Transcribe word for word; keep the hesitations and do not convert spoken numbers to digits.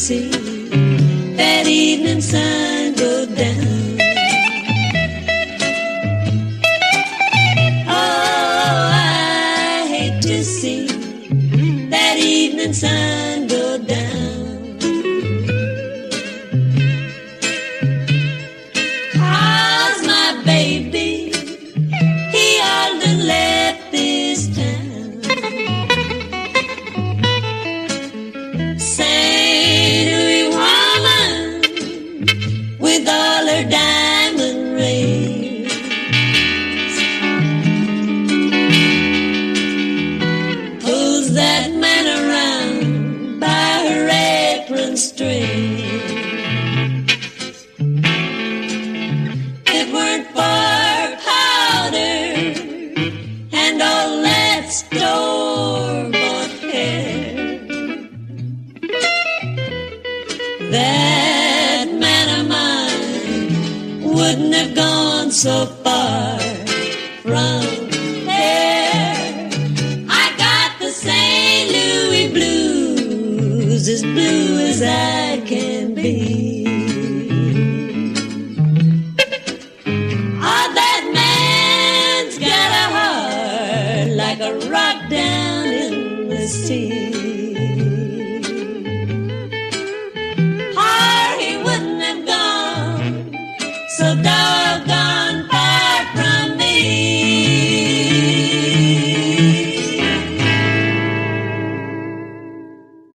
see that evening sun go down. Oh, I hate to see that evening sun go down. 'Cause my baby, he all done left this town. Saint Louis woman with all her diamond rings, pulls that man around by her apron string. It weren't for powder and all that store-bought hair, that man of mine wouldn't have gone so far from there. I got the Saint Louis blues, as blue as I can be.